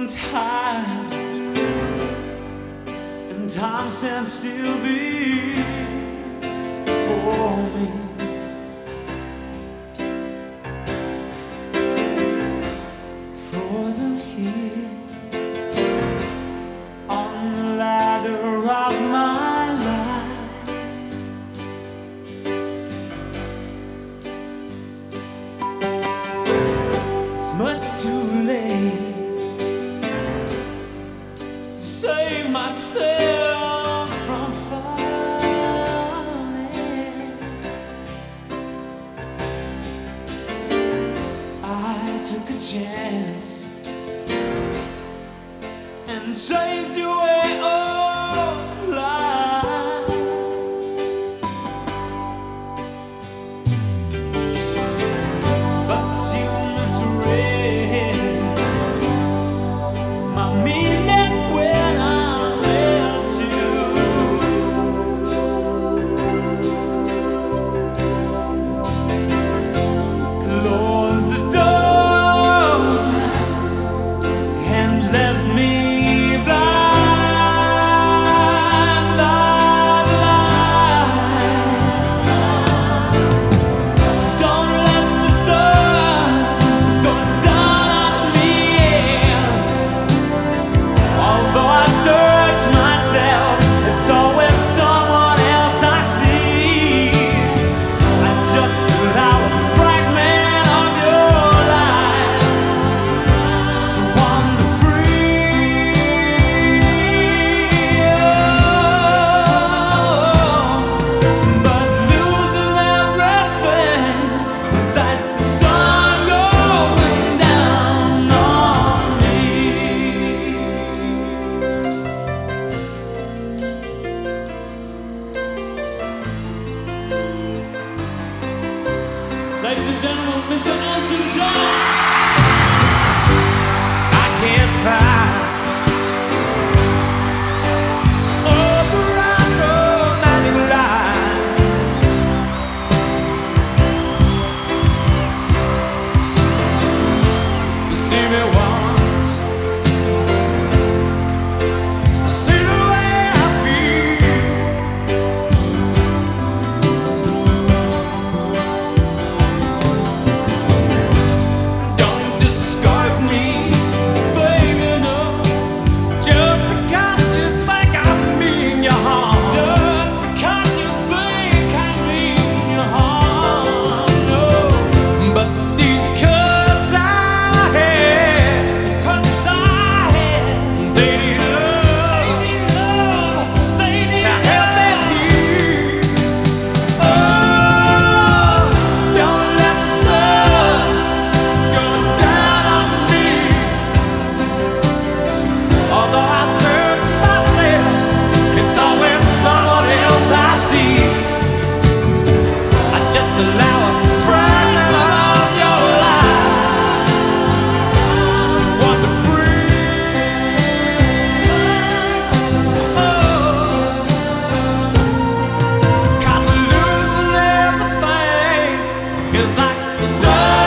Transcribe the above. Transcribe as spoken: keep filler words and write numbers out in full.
and time, and time stands still before me. Frozen here on the ladder of my life, it's much too late to save myself from falling. I took a chance and chased you away all life. But you misread my meaning when I left you. Close the door and left me blind. Don't let the sun go down on me. Although I search myself, it's always someone else I see. I just allow a fragment of your life to wander free. But losing everything was like the sun going down on me. Ladies and gentlemen, Mister Elton John. I can't find all the right romantic line. You see me once, see the way I feel. Don't discard me, baby, no. Just because you think I mean you harm. Just because you think I mean you harm, no. But these cuts I had, cuts I had, they need love, they need love, they need to help them heal. Oh, don't let the sun go down on me. Although I search myself, it's always someone else I see. I just allow a fragment of your life to wander free. Oh, 'cause losing everything is like the sun